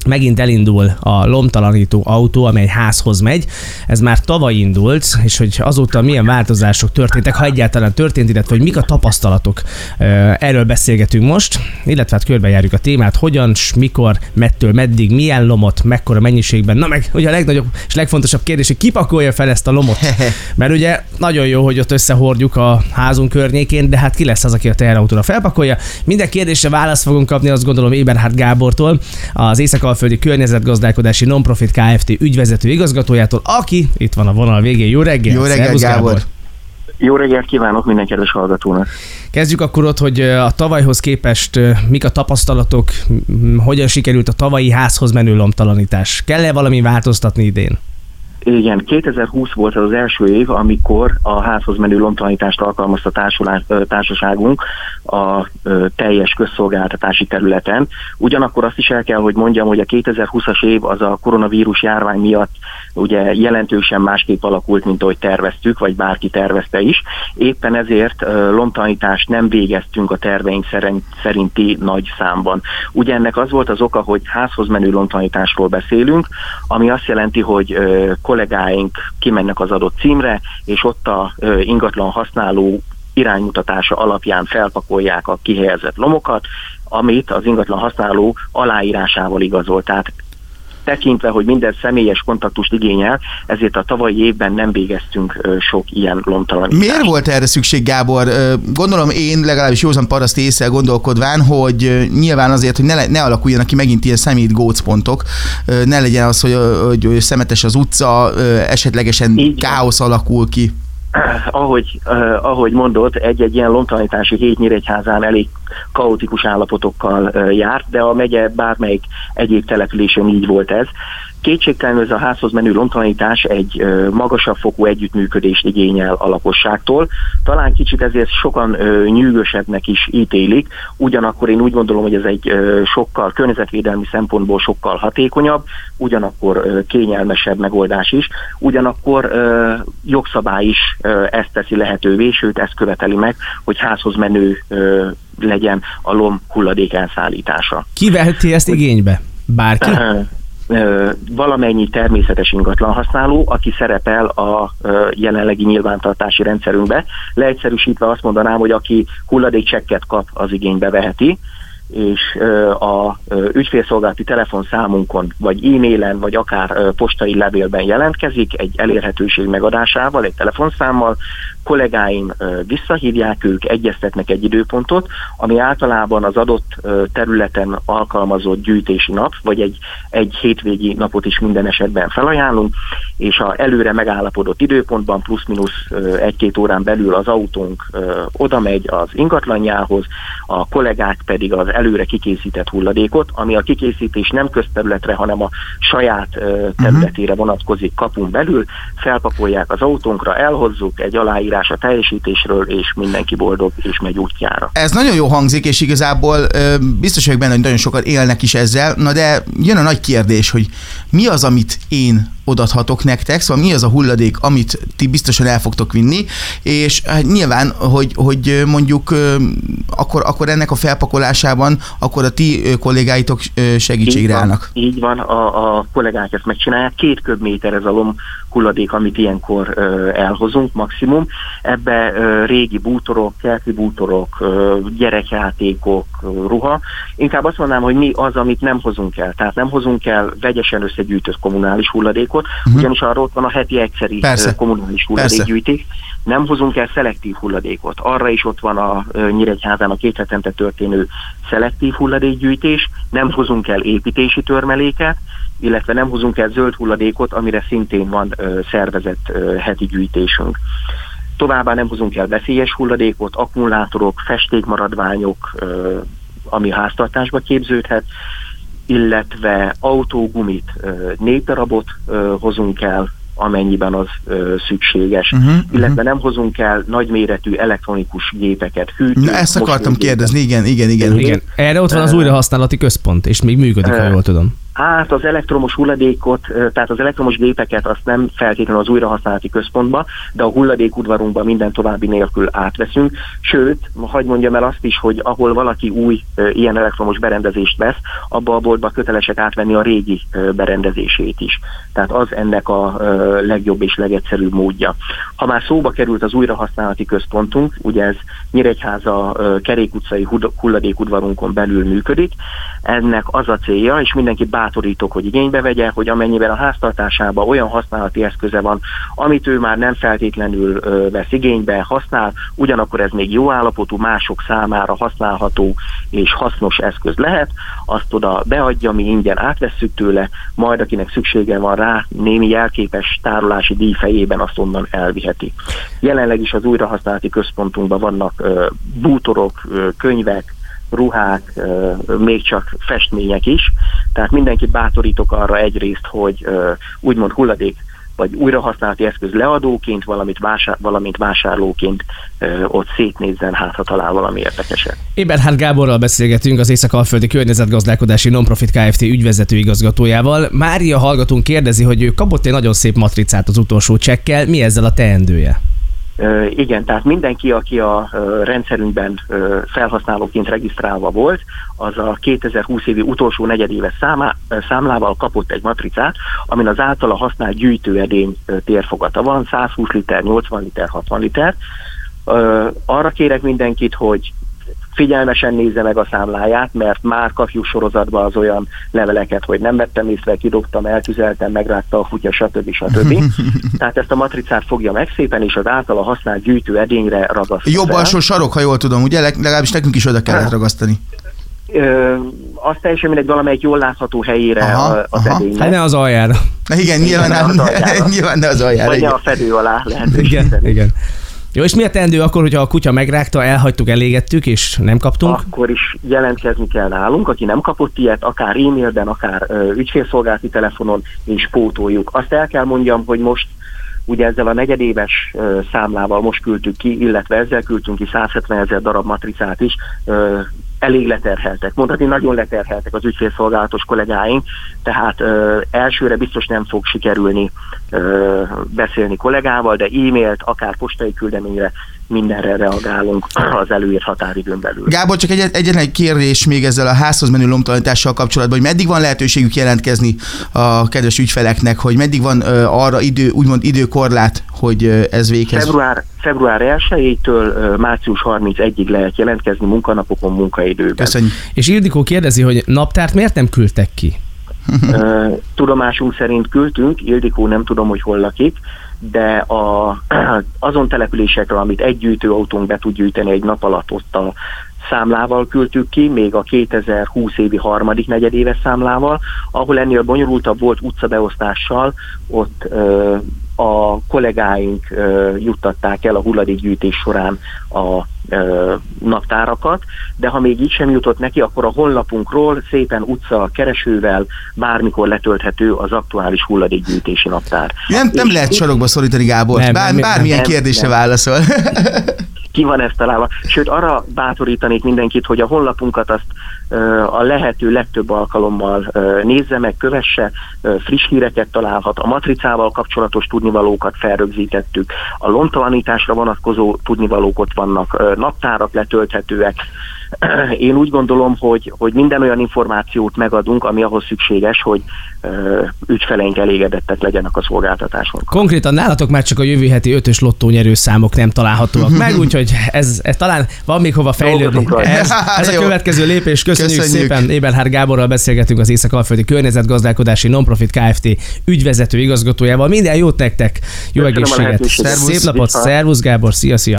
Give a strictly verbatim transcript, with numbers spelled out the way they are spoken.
megint elindul a lomtalanító autó, amely házhoz megy. Ez már tavaly indult, és hogy azóta milyen változások történtek, ha egyáltalán történt, illetve hogy mik a tapasztalatok. Erről beszélgetünk most, illetve hát körbejárjuk a témát, hogyan, mikor, mettől, meddig, milyen lomot, mekkora mennyiségben. Na meg ugye a legnagyobb és legfontosabb kérdés, hogy ki pakolja fel ezt a lomot. Mert ugye nagyon jó, hogy ott összehordjuk a házunk környékén, de hát ki lesz az, aki a teherautóra felpakolja. Minden kérdésre választ fogunk kapni, azt gondolom, Eberhard Gábortól, az Észak-Alföldi Környezetgazdálkodási Nonprofit Kft. Ügyvezető igazgatójától, aki itt van a vonal végén. Jó reggel! Jó reggel, Gábor! Gábor. Jó reggelt kívánok minden kedves hallgatónak! Kezdjük akkor ott, hogy a tavalyhoz képest mik a tapasztalatok, hogyan sikerült a tavalyi házhoz menő lomtalanítás. Kell-e valami változtatni idén? Igen, kétezer-húsz volt az, az első év, amikor a házhoz menő lomtalanítást alkalmazta társulás, társaságunk a teljes közszolgáltatási területen. Ugyanakkor azt is el kell, hogy mondjam, hogy a kétezer-húszas év az a koronavírus járvány miatt ugye jelentősen másképp alakult, mint ahogy terveztük, vagy bárki tervezte is. Éppen ezért lomtalanítást nem végeztünk a terveink szerinti nagy számban. Ugye ennek az volt az oka, hogy házhoz menő lomtalanításról beszélünk, ami azt jelenti, hogy kollégáink kimennek az adott címre, és ott a ingatlan használó iránymutatása alapján felpakolják a kihelyezett lomokat, amit az ingatlan használó aláírásával igazol. Tehát tekintve, hogy minden személyes kontaktust igényel, ezért a tavalyi évben nem végeztünk sok ilyen lomtalanítást. Miért volt erre szükség, Gábor? Gondolom én, legalábbis józan paraszti ésszel gondolkodván, hogy nyilván azért, hogy ne, ne alakuljanak ki megint ilyen szemét gócpontok, ne legyen az, hogy, hogy szemetes az utca, esetlegesen így káosz alakul ki. Ahogy, uh, ahogy mondod, egy-egy ilyen lomtalanítási hét Nyíregyházán elég kaotikus állapotokkal uh, járt, de a megye bármelyik egyéb településen így volt ez. Kétségtelenül ez a házhoz menő lomtalanítás egy uh, magasabb fokú együttműködést igényel a lakosságtól. Talán kicsit ezért sokan uh, nyűgösebbnek is ítélik, ugyanakkor én úgy gondolom, hogy ez egy uh, sokkal környezetvédelmi szempontból sokkal hatékonyabb, ugyanakkor uh, kényelmesebb megoldás is, ugyanakkor uh, jogszabály is uh, ezt teszi lehetővé, sőt ezt követeli meg, hogy házhoz menő uh, legyen a lom hulladék elszállítása. Ki veheti ezt igénybe? Bárki? Uh, valamennyi természetes ingatlan használó, aki szerepel a jelenlegi nyilvántartási rendszerünkbe. Leegyszerűsítve azt mondanám, hogy aki hulladékcsekket kap, az igénybe veheti, és a ügyfélszolgálati telefonszámunkon, vagy e-mailen, vagy akár postai levélben jelentkezik egy elérhetőség megadásával, egy telefonszámmal, kollégáim visszahívják, ők egyeztetnek egy időpontot, ami általában az adott területen alkalmazott gyűjtési nap, vagy egy, egy hétvégi napot is minden esetben felajánlunk, és a előre megállapodott időpontban plusz-minusz egy-két órán belül az autónk oda megy az ingatlanjához, a kollégák pedig az előre kikészített hulladékot, ami a kikészítés nem közterületre, hanem a saját területére vonatkozik kapun belül, felpakolják az autónkra, elhozzuk, egy aláírás a teljesítésről, és mindenki boldog, és megy útjára. Ez nagyon jó hangzik, és igazából biztos vagyok benne, hogy nagyon sokan élnek is ezzel, na de jön a nagy kérdés, hogy mi az, amit én odaadhatok nektek, szóval mi az a hulladék, amit ti biztosan el fogtok vinni, és hát nyilván, hogy, hogy mondjuk akkor, akkor ennek a felpakolásában akkor a ti kollégáitok segítségre így állnak. Van, így van, a, a kollégák ezt megcsinálják. Két köbméter ez a lom hulladék, amit ilyenkor uh, elhozunk maximum. Ebbe uh, régi bútorok, kerti bútorok, uh, gyerekjátékok, uh, ruha. Inkább azt mondanám, hogy mi az, amit nem hozunk el. Tehát nem hozunk el vegyesen összegyűjtött kommunális hulladékot, uh-huh. ugyanis arról ott van a heti egyszeri uh, kommunális hulladékgyűjtés. Nem hozunk el szelektív hulladékot. Arra is ott van a uh, Nyíregyházán a két hetente történő szelektív hulladékgyűjtés. Nem hozunk el építési törmeléket, illetve nem hozunk el zöld hulladékot, amire szintén van ö, szervezett ö, heti gyűjtésünk. Továbbá nem hozunk el veszélyes hulladékot, akkumulátorok, festékmaradványok, ö, ami háztartásba képződhet, illetve autógumit, ö, négy darabot ö, hozunk el, amennyiben az ö, szükséges. Uh-huh, illetve uh-huh. nem hozunk el nagyméretű elektronikus gépeket, hűtőt. Na, ezt akartam kérdezni, igen, igen, igen. igen. Erre ott van az újrahasználati központ, és még működik, ha jól tudom. Hát az elektromos hulladékot, tehát az elektromos gépeket azt nem feltétlenül az újrahasználati központba, de a hulladékudvarunkba minden további nélkül átveszünk. Sőt, hadd mondjam el azt is, hogy ahol valaki új ilyen elektromos berendezést vesz, abba a boltba kötelesek átvenni a régi berendezését is. Tehát az ennek a legjobb és legegyszerűbb módja. Ha már szóba került az újrahasználati központunk, ugye ez Nyíregyháza Kerék utcai hulladékudvarunkon belül működik, ennek az a célja, és mindenki bátorítok, hogy igénybe vegye, hogy amennyiben a háztartásában olyan használati eszköze van, amit ő már nem feltétlenül vesz igénybe, használ, ugyanakkor ez még jó állapotú, mások számára használható és hasznos eszköz lehet, azt oda beadja, mi ingyen átvesszük tőle, majd akinek szüksége van rá, némi jelképes tárolási díj fejében azt onnan elviheti. Jelenleg is az újrahasználati központunkban vannak uh, bútorok, uh, könyvek, ruhák, uh, még csak festmények is, tehát mindenkit bátorítok arra egyrészt, hogy uh, úgymond hulladék vagy újrahasználati eszköz leadóként, valamit, vásár, valamint vásárlóként ö, ott szétnézzen, hát ha talál valami érdekeset. Eberhard Gáborral beszélgetünk, az Észak-Alföldi Környezetgazdálkodási Nonprofit Kft. Ügyvezető igazgatójával. Mária hallgatónk kérdezi, hogy ő kapott egy nagyon szép matricát az utolsó csekkel, mi ezzel a teendője? Uh, igen, tehát mindenki, aki a uh, rendszerünkben uh, felhasználóként regisztrálva volt, az a kétezer-húsz évi utolsó negyedéves számá, uh, számlával kapott egy matricát, amin az általa használt gyűjtőedény uh, térfogata van, százhúsz liter, nyolcvan liter, hatvan liter. Uh, arra kérek mindenkit, hogy figyelmesen nézze meg a számláját, mert már kapjuk sorozatban az olyan leveleket, hogy nem vettem észre, kidobtam, eltüzeltem, megrágta a kutya, stb. stb. Tehát ezt a matricát fogja meg szépen, és az általa használt gyűjtő edényre ragasztja. Jobb alsó sarok, ha jól tudom, ugye? Legalábbis nekünk is oda kellett ragasztani. Ö, azt teljesen mindegy, valamelyik jól látható helyére aha, az aha. edénynek. Hát ne az aljára. Na igen, nyilván, igen, ne, az nyilván ne az aljára. Vagy ne a fedő alá lehet. Igen, igen. Jó, és mi a teendő akkor, hogyha a kutya megrágta, elhagytuk, elégettük, és nem kaptunk? Akkor is jelentkezni kell nálunk, aki nem kapott ilyet, akár e-mailben, akár ö, ügyfélszolgálati telefonon, és pótoljuk. Azt el kell mondjam, hogy most ugye ezzel a negyedéves ö, számlával most küldtük ki, illetve ezzel küldtünk ki százhetvenezer darab matricát is, ö, elég leterheltek. Mondhatni, nagyon leterheltek az ügyfélszolgálatos kollégáink, tehát ö, elsőre biztos nem fog sikerülni ö, beszélni kollégával, de e-mailt, akár postai küldeményre mindenre reagálunk az előírt határidőn belül. Gábor, csak egy, egyetlen egy kérdés még ezzel a házhoz menő lomtalanítással kapcsolatban, hogy meddig van lehetőségük jelentkezni a kedves ügyfeleknek, hogy meddig van ö, arra idő, úgymond időkorlát, hogy ö, ez véghez? Február, február elsejétől március harmincegyedikéig lehet jelentkezni munkanapokon, munkaidőben. Köszönjük. És Ildikó kérdezi, hogy naptárt miért nem küldtek ki? Tudomásunk szerint küldtünk, Ildikó nem tudom, hogy hol lakik, de a, azon településekről, amit egy gyűjtőautónk be tud gyűjteni egy nap alatt, ott a számlával küldtük ki, még a kétezer-húsz évi harmadik negyedéves számlával, ahol ennél bonyolultabb volt utcabeosztással, ott ö, a kollégáink ö, juttatták el a hulladékgyűjtés során a ö, naptárakat, de ha még így sem jutott neki, akkor a honlapunkról szépen utca keresővel bármikor letölthető az aktuális hulladékgyűjtési naptár. Nem, nem lehet sarokba szorítani, Gábor, nem, Bár, nem, bármilyen nem, kérdésre nem. válaszol. Ki van ezt találva. Sőt, arra bátorítanék mindenkit, hogy a honlapunkat azt uh, a lehető legtöbb alkalommal uh, nézze meg, kövesse, uh, friss híreket találhat, a matricával kapcsolatos tudnivalókat felrögzítettük, a lomtalanításra vonatkozó tudnivalók ott vannak, uh, naptárak letölthetőek. Én úgy gondolom, hogy, hogy minden olyan információt megadunk, ami ahhoz szükséges, hogy uh, ügyfeleink elégedettek legyenek a szolgáltatáson. Konkrétan nálatok már csak a jövő heti ötös lottó nyerőszámok nem találhatóak meg, úgyhogy ez, ez talán van még hova fejlődni. Ez, ez a következő lépés. Köszönjük, Köszönjük. szépen. Eberhard Gáborral beszélgetünk, az Észak-Alföldi Környezetgazdálkodási Nonprofit Kft. Ügyvezető igazgatójával. Minden jót nektek, jó Köszönöm, egészséget. Szép napot, szervusz Gábor, szia, szia.